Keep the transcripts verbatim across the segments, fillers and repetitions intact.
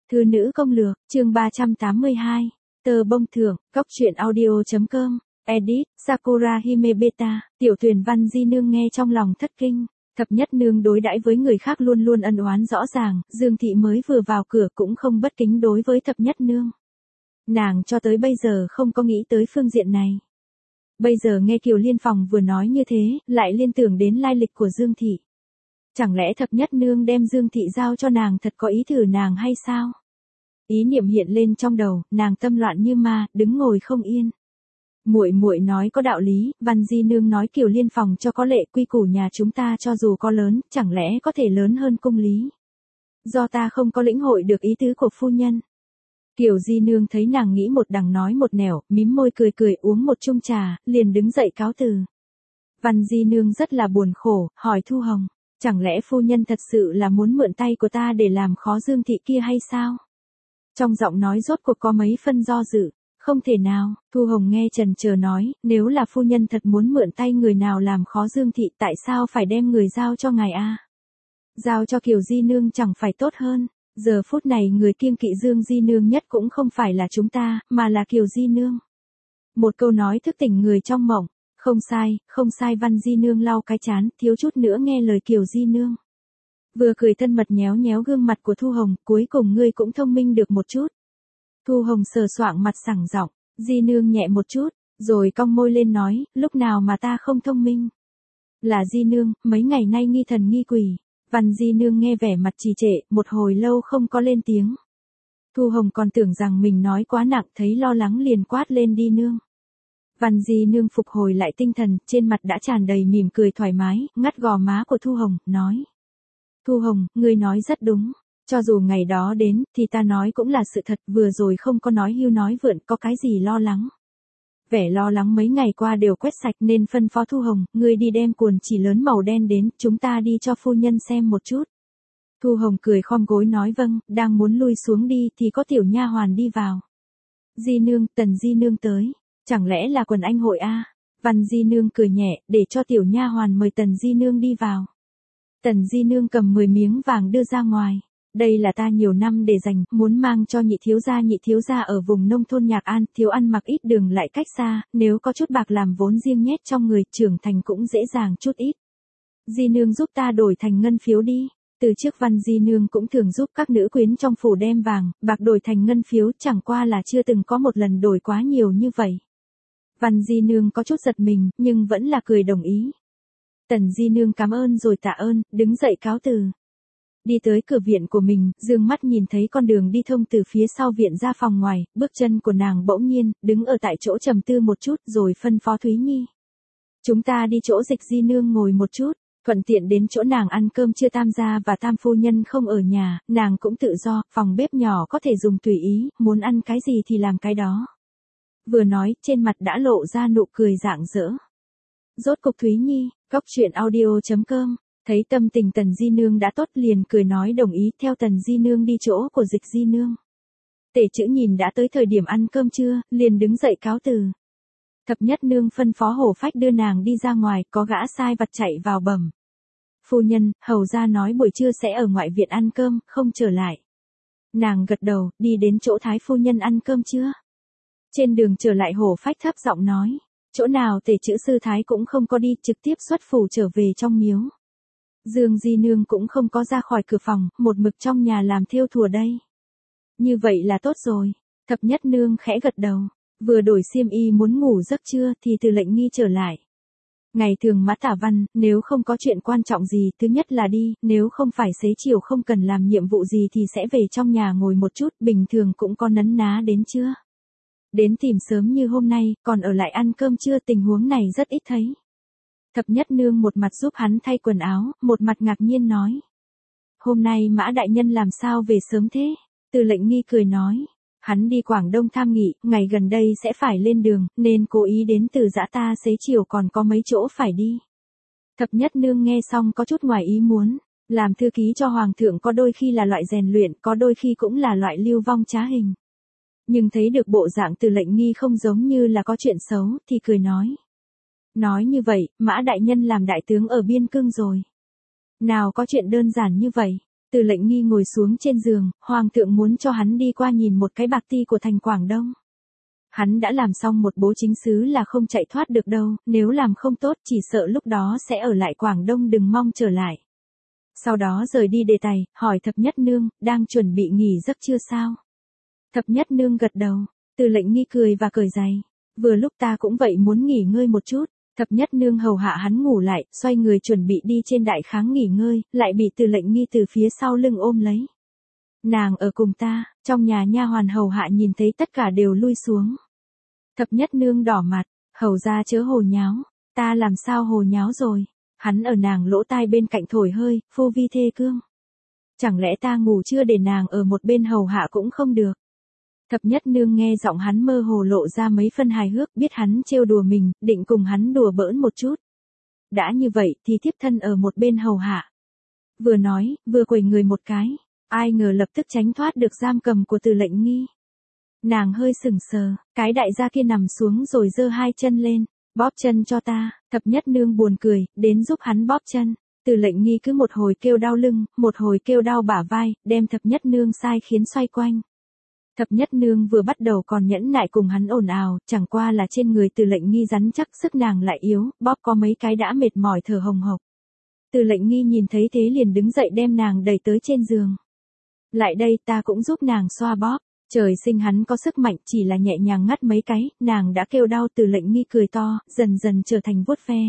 Thư nữ công lược, chương ba trăm tám mươi hai. Tờ bông thưởng, góc truyện audio.com, edit, Sakura Himebeta, tiểu thuyền văn di nương nghe trong lòng thất kinh. Thập nhất nương đối đãi với người khác luôn luôn ân oán rõ ràng, Dương Thị mới vừa vào cửa cũng không bất kính đối với thập nhất nương. Nàng cho tới bây giờ không có nghĩ tới phương diện này. Bây giờ nghe Kiều Liên Phòng vừa nói như thế, lại liên tưởng đến lai lịch của Dương Thị. Chẳng lẽ thập nhất nương đem Dương Thị giao cho nàng thật có ý thử nàng hay sao? Ý niệm hiện lên trong đầu, nàng tâm loạn như ma, đứng ngồi không yên. Muội muội nói có đạo lý, Văn Di nương nói Kiều Liên Phòng cho có lệ, quy củ nhà chúng ta cho dù có lớn, chẳng lẽ có thể lớn hơn cung lý. Do ta không có lĩnh hội được ý tứ của phu nhân. Kiều Di nương thấy nàng nghĩ một đằng nói một nẻo, mím môi cười cười uống một chung trà, liền đứng dậy cáo từ. Văn Di nương rất là buồn khổ, hỏi Thu Hồng, chẳng lẽ phu nhân thật sự là muốn mượn tay của ta để làm khó Dương Thị kia hay sao? Trong giọng nói rốt cuộc có mấy phân do dự. Không thể nào, Thu Hồng nghe chần chờ nói, nếu là phu nhân thật muốn mượn tay người nào làm khó Dương Thị, tại sao phải đem người giao cho ngài a? Giao cho Kiều Di nương chẳng phải tốt hơn. Giờ phút này người kiêng kỵ Dương Di nương nhất cũng không phải là chúng ta, mà là Kiều Di nương. Một câu nói thức tỉnh người trong mộng. Không sai, không sai. Văn Di nương lau cái chán, thiếu chút nữa nghe lời Kiều Di nương. Vừa cười thân mật nhéo nhéo gương mặt của Thu Hồng, cuối cùng ngươi cũng thông minh được một chút. Thu Hồng sờ soạng mặt sảng giọng, Di nương nhẹ một chút, rồi cong môi lên nói, lúc nào mà ta không thông minh. Là Di nương, mấy ngày nay nghi thần nghi quỷ. Văn Di nương nghe vẻ mặt trì trệ, một hồi lâu không có lên tiếng. Thu Hồng còn tưởng rằng mình nói quá nặng, thấy lo lắng liền quát lên đi nương. Văn Di nương phục hồi lại tinh thần, trên mặt đã tràn đầy mỉm cười thoải mái, ngắt gò má của Thu Hồng, nói. Thu Hồng, ngươi nói rất đúng. Cho dù ngày đó đến, thì ta nói cũng là sự thật, vừa rồi không có nói hưu nói vượn, có cái gì lo lắng. Vẻ lo lắng mấy ngày qua đều quét sạch nên phân phó Thu Hồng, ngươi đi đem cuồn chỉ lớn màu đen đến, chúng ta đi cho phu nhân xem một chút. Thu Hồng cười khom gối nói vâng, đang muốn lui xuống đi thì có tiểu nha hoàn đi vào. Di nương, Tần Di nương tới, chẳng lẽ là quần anh hội a? Văn Di nương cười nhẹ, để cho tiểu nha hoàn mời Tần Di nương đi vào. Tần Di nương cầm mười miếng vàng đưa ra ngoài. Đây là ta nhiều năm để dành, muốn mang cho nhị thiếu gia nhị thiếu gia ở vùng nông thôn Nhạc An, thiếu ăn mặc ít đường lại cách xa, nếu có chút bạc làm vốn riêng nhét trong người, trưởng thành cũng dễ dàng chút ít. Di nương giúp ta đổi thành ngân phiếu đi. Từ trước Văn Di nương cũng thường giúp các nữ quyến trong phủ đem vàng, bạc đổi thành ngân phiếu, chẳng qua là chưa từng có một lần đổi quá nhiều như vậy. Văn Di nương có chút giật mình, nhưng vẫn là cười đồng ý. Tần Di nương cảm ơn rồi tạ ơn, đứng dậy cáo từ. Đi tới cửa viện của mình, dương mắt nhìn thấy con đường đi thông từ phía sau viện ra phòng ngoài, bước chân của nàng bỗng nhiên, đứng ở tại chỗ trầm tư một chút rồi phân phó Thúy Nhi. Chúng ta đi chỗ Dịch Di nương ngồi một chút, thuận tiện đến chỗ nàng ăn cơm trưa, tam gia và tam phu nhân không ở nhà, nàng cũng tự do, phòng bếp nhỏ có thể dùng tùy ý, muốn ăn cái gì thì làm cái đó. Vừa nói, trên mặt đã lộ ra nụ cười rạng rỡ. Rốt cục Thúy Nhi, góc truyện audio.com. Thấy tâm tình Tần Di nương đã tốt liền cười nói đồng ý, theo Tần Di nương đi chỗ của Dịch Di nương. Tể chữ nhìn đã tới thời điểm ăn cơm trưa, liền đứng dậy cáo từ. Thập nhất nương phân phó hổ phách đưa nàng đi ra ngoài, có gã sai vặt chạy vào bẩm. Phu nhân, hầu gia nói buổi trưa sẽ ở ngoại viện ăn cơm, không trở lại. Nàng gật đầu, đi đến chỗ Thái phu nhân ăn cơm trưa. Trên đường trở lại hổ phách thấp giọng nói, chỗ nào tể chữ sư Thái cũng không có đi, trực tiếp xuất phủ trở về trong miếu. Dương Di nương cũng không có ra khỏi cửa phòng, một mực trong nhà làm thêu thùa đây. Như vậy là tốt rồi. Thập nhất nương khẽ gật đầu, vừa đổi xiêm y muốn ngủ giấc trưa thì Từ Lệnh Nghi trở lại. Ngày thường Mã Tả Văn, nếu không có chuyện quan trọng gì, thứ nhất là đi, nếu không phải xế chiều không cần làm nhiệm vụ gì thì sẽ về trong nhà ngồi một chút, bình thường cũng có nấn ná đến trưa. Đến tìm sớm như hôm nay, còn ở lại ăn cơm trưa, tình huống này rất ít thấy. Thập nhất nương một mặt giúp hắn thay quần áo, một mặt ngạc nhiên nói. Hôm nay Mã đại nhân làm sao về sớm thế? Từ Lệnh Nghi cười nói. Hắn đi Quảng Đông tham nghị, ngày gần đây sẽ phải lên đường, nên cố ý đến từ Dã ta xế chiều còn có mấy chỗ phải đi. Thập nhất nương nghe xong có chút ngoài ý muốn. Làm thư ký cho Hoàng thượng có đôi khi là loại rèn luyện, có đôi khi cũng là loại lưu vong trá hình. Nhưng thấy được bộ dạng Từ Lệnh Nghi không giống như là có chuyện xấu, thì cười nói. Nói như vậy, Mã đại nhân làm đại tướng ở biên cương rồi. Nào có chuyện đơn giản như vậy. Từ Lệnh Nghi ngồi xuống trên giường, hoàng thượng muốn cho hắn đi qua nhìn một cái bạc ti của thành Quảng Đông. Hắn đã làm xong một bố chính sứ là không chạy thoát được đâu, nếu làm không tốt chỉ sợ lúc đó sẽ ở lại Quảng Đông đừng mong trở lại. Sau đó rời đi đề tài, hỏi Thập Nhất Nương, đang chuẩn bị nghỉ giấc chưa sao? Thập Nhất Nương gật đầu, Từ Lệnh Nghi cười và cởi giày. Vừa lúc ta cũng vậy muốn nghỉ ngơi một chút. Thập Nhất Nương hầu hạ hắn ngủ lại, xoay người chuẩn bị đi trên đại kháng nghỉ ngơi, lại bị Từ Lệnh Nghi từ phía sau lưng ôm lấy. Nàng ở cùng ta, trong nhà nha hoàn hầu hạ nhìn thấy tất cả đều lui xuống. Thập Nhất Nương đỏ mặt, hầu ra chớ hồ nháo, ta làm sao hồ nháo rồi, hắn ở nàng lỗ tai bên cạnh thổi hơi, phu vi thê cương. Chẳng lẽ ta ngủ chưa để nàng ở một bên hầu hạ cũng không được. Thập Nhất Nương nghe giọng hắn mơ hồ lộ ra mấy phân hài hước, biết hắn trêu đùa mình, định cùng hắn đùa bỡn một chút. Đã như vậy thì thiếp thân ở một bên hầu hạ. Vừa nói, vừa quẩy người một cái, ai ngờ lập tức tránh thoát được giam cầm của Từ Lệnh Nghi. Nàng hơi sững sờ, cái đại gia kia nằm xuống rồi giơ hai chân lên, bóp chân cho ta. Thập Nhất Nương buồn cười, đến giúp hắn bóp chân. Từ Lệnh Nghi cứ một hồi kêu đau lưng, một hồi kêu đau bả vai, đem Thập Nhất Nương sai khiến xoay quanh. Thập Nhất Nương vừa bắt đầu còn nhẫn nại cùng hắn ồn ào, chẳng qua là trên người Từ Lệnh Nghi rắn chắc, sức nàng lại yếu, bóp có mấy cái đã mệt mỏi thở hồng hộc. Từ Lệnh Nghi nhìn thấy thế liền đứng dậy đem nàng đẩy tới trên giường. Lại đây ta cũng giúp nàng xoa bóp. Trời sinh hắn có sức mạnh, chỉ là nhẹ nhàng ngắt mấy cái, nàng đã kêu đau. Từ Lệnh Nghi cười to, dần dần trở thành vuốt ve.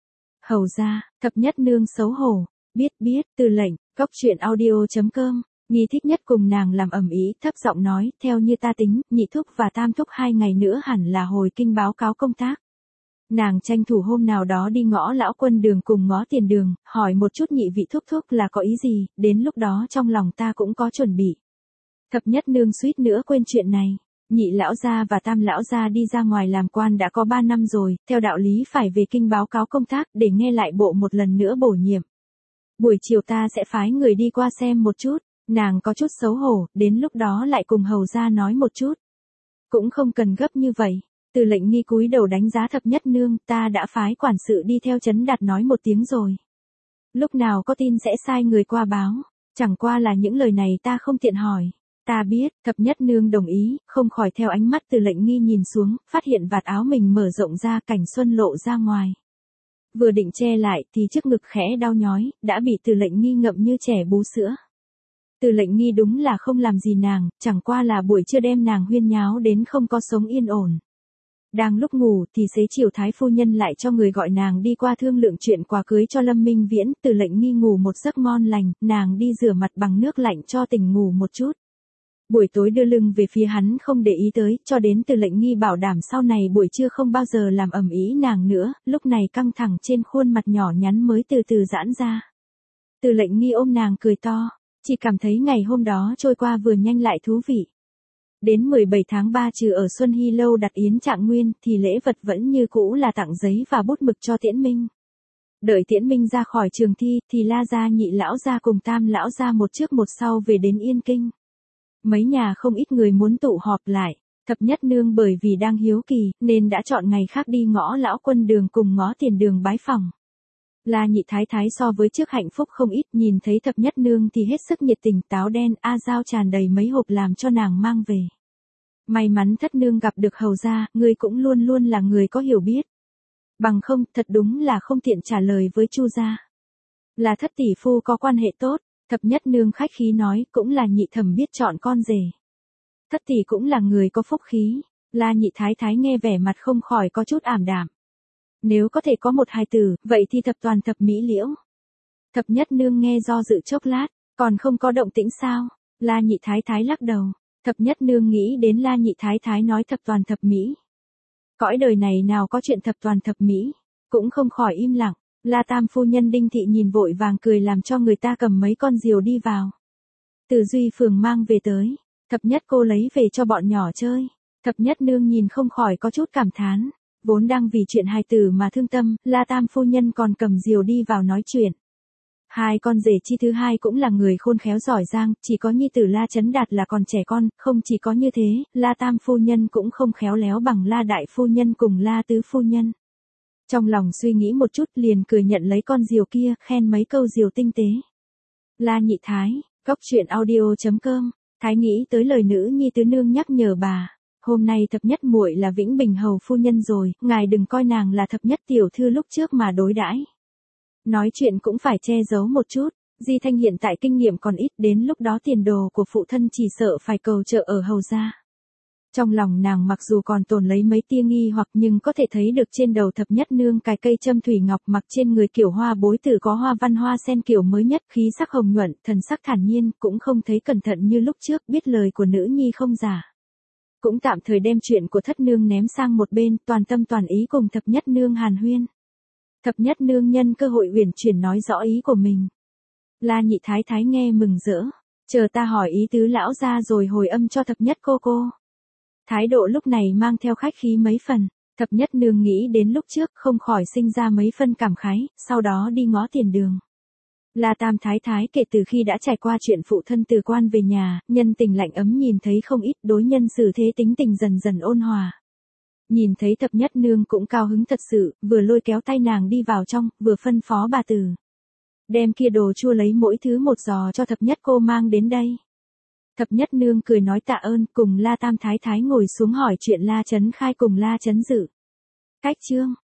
Hầu ra, Thập Nhất Nương xấu hổ, biết biết, Từ Lệnh, cốc truyện audio chấm com. Nghi thích nhất cùng nàng làm ầm ĩ, thấp giọng nói, theo như ta tính, nhị thúc và tam thúc hai ngày nữa hẳn là hồi kinh báo cáo công tác. Nàng tranh thủ hôm nào đó đi ngõ Lão Quân Đường cùng ngõ Tiền Đường, hỏi một chút nhị vị thúc thúc là có ý gì, đến lúc đó trong lòng ta cũng có chuẩn bị. Thập Nhất Nương suýt nữa quên chuyện này. Nhị lão gia và tam lão gia đi ra ngoài làm quan đã có ba năm rồi, theo đạo lý phải về kinh báo cáo công tác để nghe lại bộ một lần nữa bổ nhiệm. Buổi chiều ta sẽ phái người đi qua xem một chút. Nàng có chút xấu hổ, đến lúc đó lại cùng hầu ra nói một chút. Cũng không cần gấp như vậy. Từ Lệnh Nghi cúi đầu đánh giá Thập Nhất Nương, ta đã phái quản sự đi theo Trấn Đạt nói một tiếng rồi. Lúc nào có tin sẽ sai người qua báo. Chẳng qua là những lời này ta không tiện hỏi. Ta biết, Thập Nhất Nương đồng ý, không khỏi theo ánh mắt Từ Lệnh Nghi nhìn xuống, phát hiện vạt áo mình mở rộng ra, cảnh xuân lộ ra ngoài. Vừa định che lại thì trước ngực khẽ đau nhói, đã bị Từ Lệnh Nghi ngậm như trẻ bú sữa. Từ Lệnh Nghi đúng là không làm gì nàng, chẳng qua là buổi trưa đem nàng huyên nháo đến không có sống yên ổn. Đang lúc ngủ thì xế chiều Thái phu nhân lại cho người gọi nàng đi qua thương lượng chuyện quà cưới cho Lâm Minh Viễn. Từ Lệnh Nghi ngủ một giấc ngon lành, nàng đi rửa mặt bằng nước lạnh cho tỉnh ngủ một chút. Buổi tối đưa lưng về phía hắn không để ý tới, cho đến Từ Lệnh Nghi bảo đảm sau này buổi trưa không bao giờ làm ầm ĩ nàng nữa, lúc này căng thẳng trên khuôn mặt nhỏ nhắn mới từ từ giãn ra. Từ Lệnh Nghi ôm nàng cười to. Chỉ cảm thấy ngày hôm đó trôi qua vừa nhanh lại thú vị. Đến mười bảy tháng ba trừ ở Xuân Hy Lâu đặt yến trạng nguyên thì lễ vật vẫn như cũ là tặng giấy và bút mực cho Tiễn Minh. Đợi Tiễn Minh ra khỏi trường thi thì La gia nhị lão gia cùng tam lão gia một trước một sau về đến Yên Kinh. Mấy nhà không ít người muốn tụ họp lại. Thập Nhất Nương bởi vì đang hiếu kỳ nên đã chọn ngày khác đi ngõ Lão Quân Đường cùng ngõ Tiền Đường bái phỏng. La nhị thái thái so với trước hạnh phúc không ít, nhìn thấy Thập Nhất Nương thì hết sức nhiệt tình, táo đen a giao tràn đầy mấy hộp làm cho nàng mang về. May mắn Thất Nương gặp được hầu gia, ngươi cũng luôn luôn là người có hiểu biết. Bằng không, thật đúng là không tiện trả lời với Chu gia. Là Thất tỷ phu có quan hệ tốt, Thập Nhất Nương khách khí nói, cũng là nhị thẩm biết chọn con rể. Thất tỷ cũng là người có phúc khí. La nhị thái thái nghe vẻ mặt không khỏi có chút ảm đạm. Nếu có thể có một hài tử, vậy thì thập toàn thập mỹ liễu. Thập Nhất Nương nghe do dự chốc lát, còn không có động tĩnh sao? La nhị thái thái lắc đầu. Thập Nhất Nương nghĩ đến La nhị thái thái nói thập toàn thập mỹ. Cõi đời này nào có chuyện thập toàn thập mỹ, cũng không khỏi im lặng. La tam phu nhân Đinh thị nhìn vội vàng cười làm cho người ta cầm mấy con diều đi vào. Từ Duy Phường mang về tới, Thập Nhất cô lấy về cho bọn nhỏ chơi. Thập Nhất Nương nhìn không khỏi có chút cảm thán. Vốn đang vì chuyện hài tử mà thương tâm, La tam phu nhân còn cầm diều đi vào nói chuyện. Hai con rể chi thứ hai cũng là người khôn khéo giỏi giang, chỉ có nhi tử La Chấn Đạt là còn trẻ con, không chỉ có như thế, La tam phu nhân cũng không khéo léo bằng La đại phu nhân cùng La tứ phu nhân. Trong lòng suy nghĩ một chút liền cười nhận lấy con diều kia, khen mấy câu diều tinh tế. La nhị thái, Cóc truyện audio chấm com. Thái nghĩ tới lời nữ nhi tứ nương nhắc nhở bà. Hôm nay thập nhất muội là Vĩnh Bình hầu phu nhân rồi, ngài đừng coi nàng là thập nhất tiểu thư lúc trước mà đối đãi. Nói chuyện cũng phải che giấu một chút. Di Thanh hiện tại kinh nghiệm còn ít, đến lúc đó tiền đồ của phụ thân chỉ sợ phải cầu trợ ở hầu gia. Trong lòng nàng mặc dù còn tồn lấy mấy tia nghi hoặc nhưng có thể thấy được trên đầu thập nhất nương cài cây châm thủy ngọc, mặc trên người kiểu hoa bối tử có hoa văn hoa sen kiểu mới nhất, khí sắc hồng nhuận, thần sắc thản nhiên, cũng không thấy cẩn thận như lúc trước, biết lời của nữ nhi không giả. Cũng tạm thời đem chuyện của thất nương ném sang một bên, toàn tâm toàn ý cùng thập nhất nương hàn huyên. Thập nhất nương nhân cơ hội uyển chuyển nói rõ ý của mình. La nhị thái thái nghe mừng rỡ, chờ ta hỏi ý tứ lão ra rồi hồi âm cho thập nhất cô cô. Thái độ lúc này mang theo khách khí mấy phần, thập nhất nương nghĩ đến lúc trước không khỏi sinh ra mấy phân cảm khái, sau đó đi ngó tiền đường. La tam thái thái kể từ khi đã trải qua chuyện phụ thân từ quan về nhà, nhân tình lạnh ấm nhìn thấy không ít, đối nhân xử thế tính tình dần dần ôn hòa. Nhìn thấy thập nhất nương cũng cao hứng thật sự, vừa lôi kéo tay nàng đi vào trong, vừa phân phó bà tử. Đem kia đồ chua lấy mỗi thứ một giò cho thập nhất cô mang đến đây. Thập nhất nương cười nói tạ ơn, cùng La tam thái thái ngồi xuống hỏi chuyện La Chấn Khai cùng La Chấn Dự. Cách chương